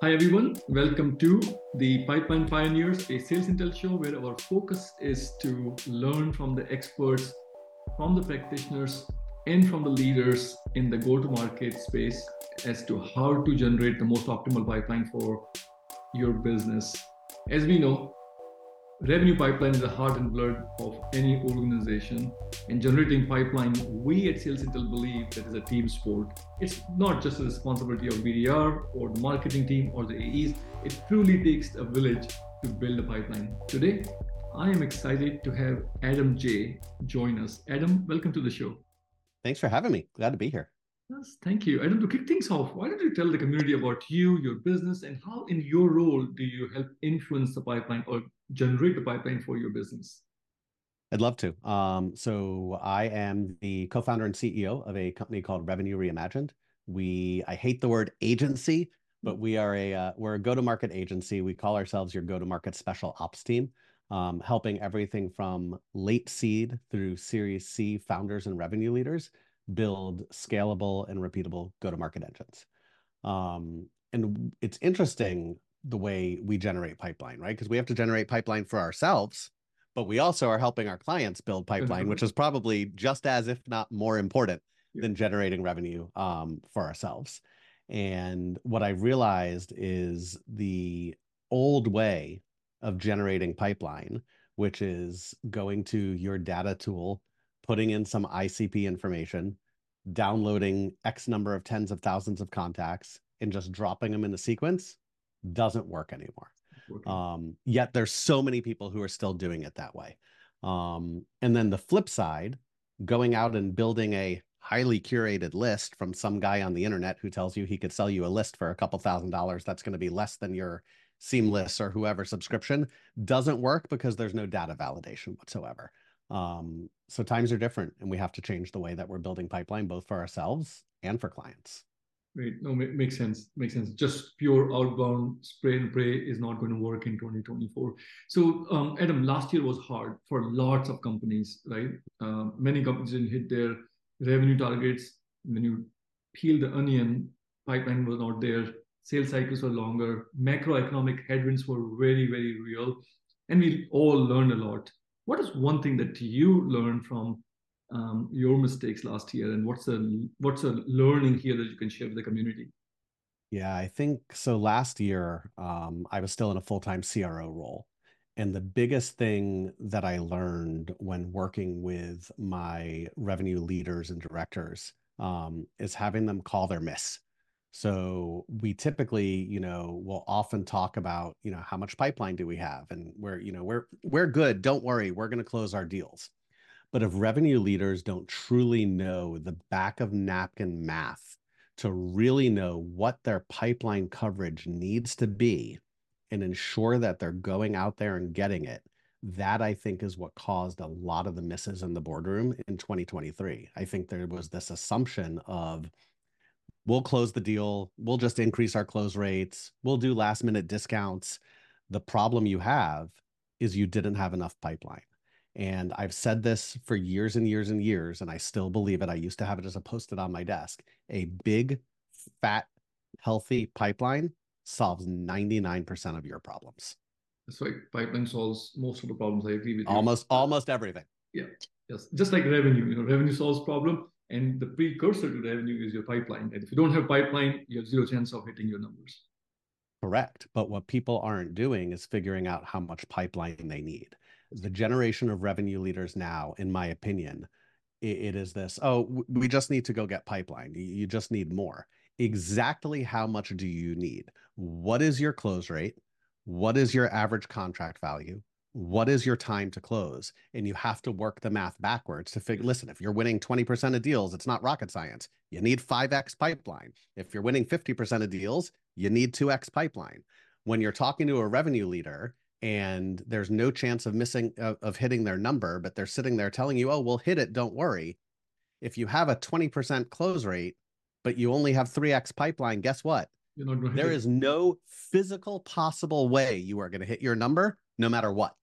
Hi everyone, welcome to the Pipeline Pioneers, a sales intel show where our focus is to learn from the experts, from the practitioners, and from the leaders in the go-to-market space as to how to generate the most optimal pipeline for your business. As we know, revenue pipeline is the heart and blood of any organization. In generating pipeline, we at Sales Intel believe that is a team sport. It's not just a responsibility of BDR or the marketing team or the AEs. It truly takes a village to build a pipeline. Today, I am excited to have Adam J join us. Adam, welcome to the show. Thanks for having me. Glad to be here. Yes, thank you. Adam, to kick things off, why don't you tell the community about you, your business, and how in your role do you help influence the pipeline or generate the pipeline for your business? I'd love to. So I am the co-founder and CEO of a company called Revenue Reimagined. I hate the word agency, but we're a go-to-market agency. We call ourselves your go-to-market special ops team, helping everything from late seed through Series C founders and revenue leaders build scalable and repeatable go-to-market engines. And it's interesting the way we generate pipeline, right? Because we have to generate pipeline for ourselves, but we also are helping our clients build pipeline, which is probably just as, if not more important than generating revenue for ourselves. And what I realized is the old way of generating pipeline, which is going to your data tool, putting in some ICP information, downloading X number of tens of thousands of contacts, and just dropping them in a sequence, doesn't work anymore. Yet there's so many people who are still doing it that way. And then the flip side, going out and building a highly curated list from some guy on the internet who tells you he could sell you a list for a couple $1,000s that's going to be less than your Seamless or whoever subscription, doesn't work because there's no data validation whatsoever. So times are different, and we have to change the way that we're building pipeline, both for ourselves and for clients. Right. No, makes sense. Makes sense. Just pure outbound spray and pray is not going to work in 2024. So, Adam, last year was hard for lots of companies, right? Many companies didn't hit their revenue targets. When you peel the onion, pipeline was not there. Sales cycles were longer. Macroeconomic headwinds were very, very real. And we all learned a lot. What is one thing that you learned from your mistakes last year, and what's a learning here that you can share with the community? Yeah, I think so. Last year, I was still in a full-time CRO role. And the biggest thing that I learned when working with my revenue leaders and directors is having them call their miss. So we typically, will often talk about, how much pipeline do we have? And we're good. Don't worry, we're going to close our deals. But if revenue leaders don't truly know the back of napkin math to really know what their pipeline coverage needs to be and ensure that they're going out there and getting it, that I think is what caused a lot of the misses in the boardroom in 2023. I think there was this assumption of, we'll close the deal, we'll just increase our close rates, we'll do last minute discounts. The problem you have is you didn't have enough pipeline. And I've said this for years and years and years, and I still believe it. I used to have it as a post-it on my desk. A big, fat, healthy pipeline solves 99% of your problems. That's right. Pipeline solves most of the problems. I agree with you. Almost everything. Yeah. Yes. Just like revenue, revenue solves problem, and the precursor to revenue is your pipeline. And if you don't have pipeline, you have zero chance of hitting your numbers. Correct. But what people aren't doing is figuring out how much pipeline they need. The generation of revenue leaders now, in my opinion, it is this, we just need to go get pipeline. You just need more. Exactly how much do you need? What is your close rate? What is your average contract value? What is your time to close? And you have to work the math backwards to figure, listen, if you're winning 20% of deals, it's not rocket science. You need 5x pipeline. If you're winning 50% of deals, you need 2x pipeline. When you're talking to a revenue leader and there's no chance of hitting their number, but they're sitting there telling you, we'll hit it, don't worry. If you have a 20% close rate, but you only have 3x pipeline, guess what? There is no physical possible way you are going to hit your number, no matter what.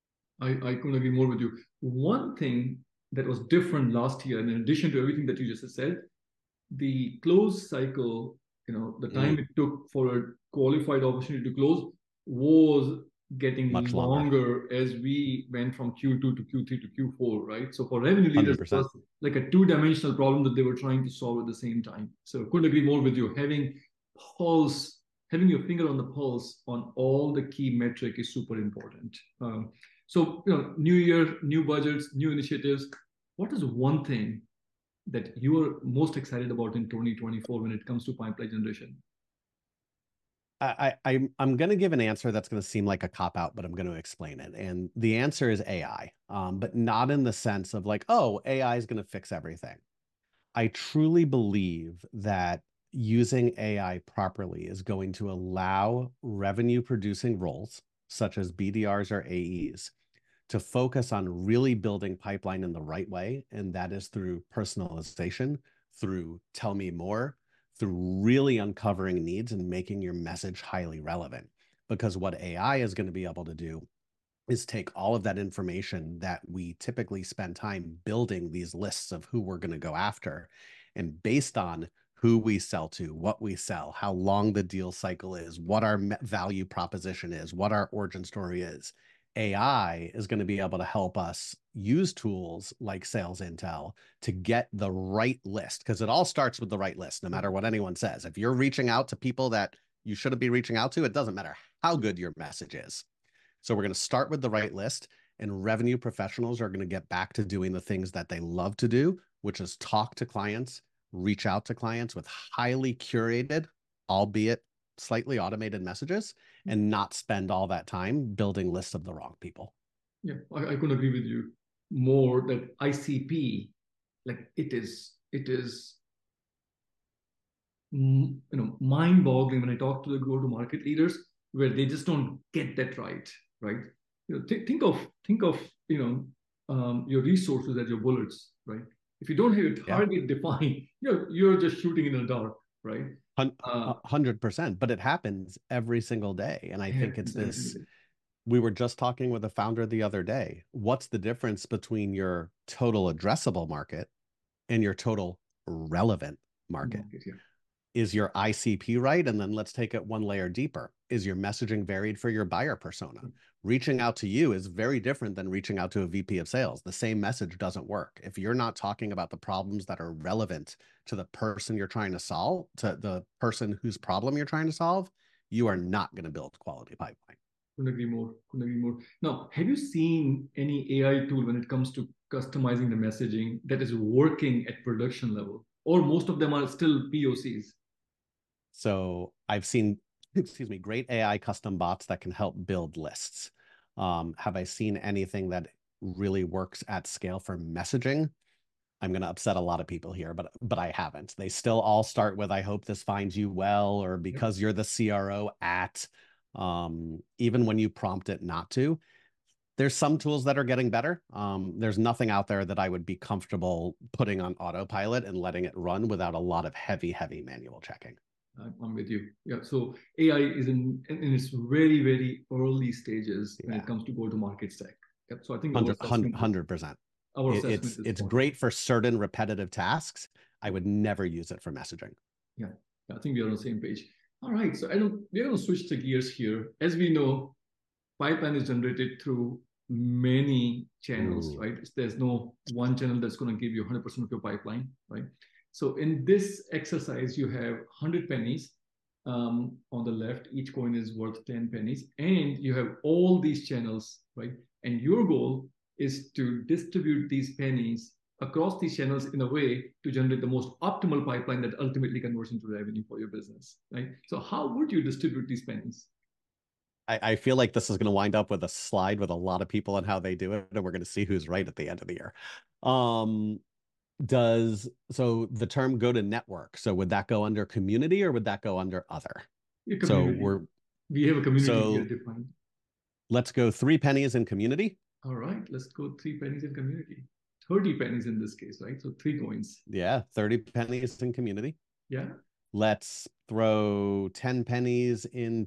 I couldn't agree more with you. One thing that was different last year, and in addition to everything that you just said, the close cycle the time it took for a qualified opportunity to close was getting Much longer. longer as we went from Q2 to Q3 to Q4, right? So for revenue leaders, it 100%. was like a two-dimensional problem that they were trying to solve at the same time. So couldn't agree more with you. Having your finger on the pulse on all the key metric is super important. So new year, new budgets, new initiatives. What is one thing that you are most excited about in 2024 when it comes to pipeline generation? I'm going to give an answer that's going to seem like a cop out, but I'm going to explain it. And the answer is AI, but not in the sense of like, oh, AI is going to fix everything. I truly believe that using AI properly is going to allow revenue producing roles, such as BDRs or AEs, to focus on really building pipeline in the right way. And that is through personalization, through tell me more, through really uncovering needs and making your message highly relevant. Because what AI is going to be able to do is take all of that information that we typically spend time building these lists of who we're going to go after. And based on who we sell to, what we sell, how long the deal cycle is, what our value proposition is, what our origin story is, AI is going to be able to help us use tools like Sales Intel to get the right list, because it all starts with the right list, no matter what anyone says. If you're reaching out to people that you shouldn't be reaching out to, it doesn't matter how good your message is. So we're going to start with the right list, and revenue professionals are going to get back to doing the things that they love to do, which is talk to clients, reach out to clients with highly curated, albeit slightly automated messages, and not spend all that time building lists of the wrong people. Yeah, I couldn't agree with you more that ICP, like it is mind-boggling when I talk to the go-to-market leaders where they just don't get that right, right? Think of your resources as your bullets, right? If you don't have your target defined, you're just shooting in the dark, right? 100%, but it happens every single day. And I think it's this, we were just talking with a founder the other day. What's the difference between your total addressable market and your total relevant market? Is your ICP right? And then let's take it one layer deeper. Is your messaging varied for your buyer persona? Reaching out to you is very different than reaching out to a VP of sales. The same message doesn't work. If you're not talking about the problems that are relevant to the person you're trying to solve, to the person whose problem you're trying to solve, you are not going to build quality pipeline. Couldn't agree more. Couldn't agree more. Now, have you seen any AI tool when it comes to customizing the messaging that is working at production level? Or most of them are still POCs? So I've seen, excuse me, great AI custom bots that can help build lists. Have I seen anything that really works at scale for messaging? I'm going to upset a lot of people here, but I haven't. They still all start with, I hope this finds you well, or because you're the CRO at, even when you prompt it not to. There's some tools that are getting better. There's nothing out there that I would be comfortable putting on autopilot and letting it run without a lot of heavy manual checking. I'm with you. Yeah. So AI is in its very, very early stages when it comes to go-to-market stack. Yep. So I think 100%. It's great for certain repetitive tasks. I would never use it for messaging. Yeah. I think we are on the same page. All right. So we're going to switch the gears here. As we know, pipeline is generated through many channels, right? There's no one channel that's going to give you 100% of your pipeline, right? So in this exercise, you have 100 pennies on the left. Each coin is worth 10 pennies. And you have all these channels, right? And your goal is to distribute these pennies across these channels in a way to generate the most optimal pipeline that ultimately converts into revenue for your business, right? So how would you distribute these pennies? I feel like this is going to wind up with a slide with a lot of people on how they do it, and we're going to see who's right at the end of the year. So the term go to network, so would that go under community or would that go under other? So we have a community here defined. Let's go 3 pennies in community. All right, let's go 3 pennies in community. 30 pennies in this case, right? So 3 coins. Yeah, 30 pennies in community. Yeah. Let's throw 10 pennies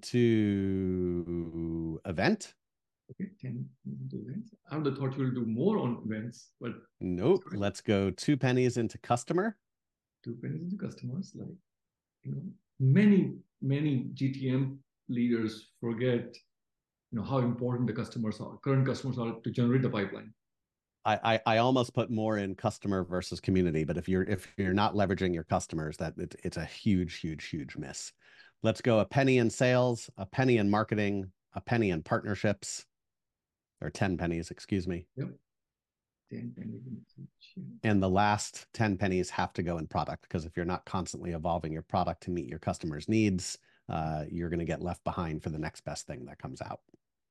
into event. Okay, 10 into events. I would have thought you will do more on events, but nope. Let's go 2 pennies into customer. 2 pennies into customers, like Many GTM leaders forget, how important the current customers are to generate the pipeline. I almost put more in customer versus community, but if you're not leveraging your customers, it's a huge miss. Let's go a penny in sales, a penny in marketing, a penny in partnerships, or 10 pennies, excuse me. Yep. 10 pennies. And the last 10 pennies have to go in product, because if you're not constantly evolving your product to meet your customers' needs, you're going to get left behind for the next best thing that comes out.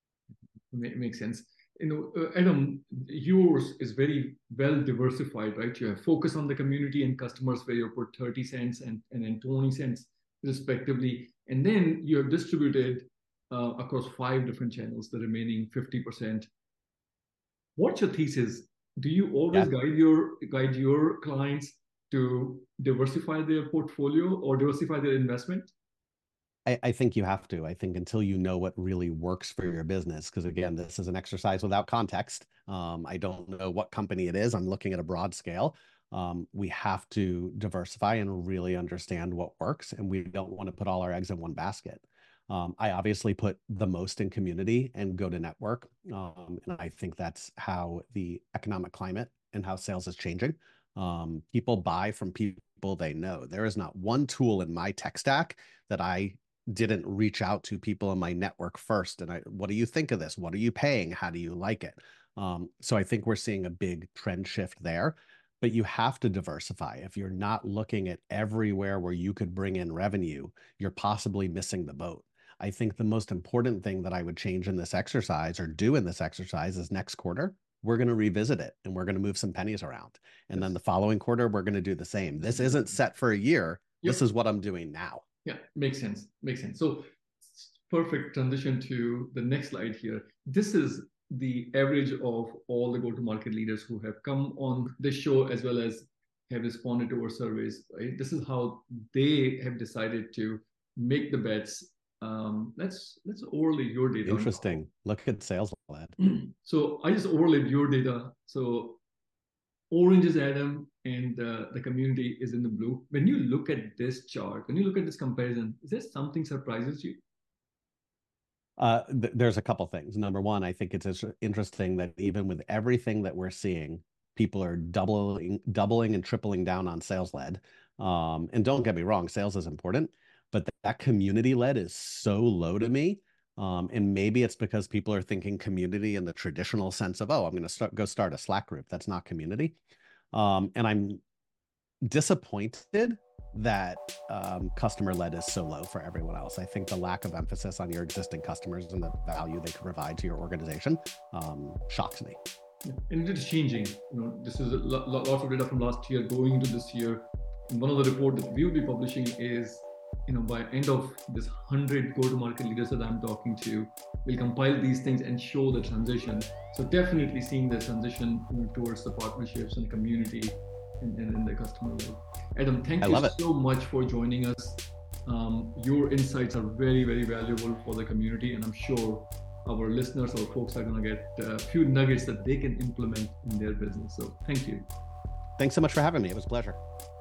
Makes sense. Adam, yours is very well diversified, right? You have focus on the community and customers where you put 30 cents and then 20 cents respectively. And then you have distributed across 5 different channels, the remaining 50%. What's your thesis? Do you always guide your clients to diversify their portfolio or diversify their investment? I think you have to. I think until you know what really works for your business, because again, this is an exercise without context. I don't know what company it is. I'm looking at a broad scale. We have to diversify and really understand what works, and we don't want to put all our eggs in one basket. I obviously put the most in community and go to network. And I think that's how the economic climate and how sales is changing. People buy from people they know. There is not one tool in my tech stack that I didn't reach out to people in my network first. And what do you think of this? What are you paying? How do you like it? So I think we're seeing a big trend shift there, but you have to diversify. If you're not looking at everywhere where you could bring in revenue, you're possibly missing the boat. I think the most important thing that I would change in this exercise or do in this exercise is next quarter, we're going to revisit it and we're going to move some pennies around. And then the following quarter, we're going to do the same. This isn't set for a year. Yep. This is what I'm doing now. Yeah, makes sense. So perfect transition to the next slide here. This is the average of all the go-to-market leaders who have come on this show as well as have responded to our surveys, right? This is how they have decided to make the bets. Let's overlay your data. Interesting. Look at sales led. So I just overlaid your data. So orange is Adam and the community is in the blue. When you look at this chart, when you look at this comparison, is there something surprises you? There's a couple things. Number one, I think it's interesting that even with everything that we're seeing, people are doubling and tripling down on sales led. And don't get me wrong, sales is important, but that community led is so low to me. And maybe it's because people are thinking community in the traditional sense of, oh, I'm going to go start a Slack group. That's not community. And I'm disappointed that customer-led is so low for everyone else. I think the lack of emphasis on your existing customers and the value they can provide to your organization shocks me. Yeah. And it is changing. This is lots of data from last year going into this year. And one of the reports that we'll be publishing is, by end of this 100 go-to-market leaders that I'm talking to, we'll compile these things and show the transition. So definitely seeing the transition towards the partnerships and the community and the customer level. Adam, thank you so much for joining us. Your insights are very, very valuable for the community, and I'm sure our listeners or folks are going to get a few nuggets that they can implement in their business. So thank you. Thanks so much for having me. It was a pleasure.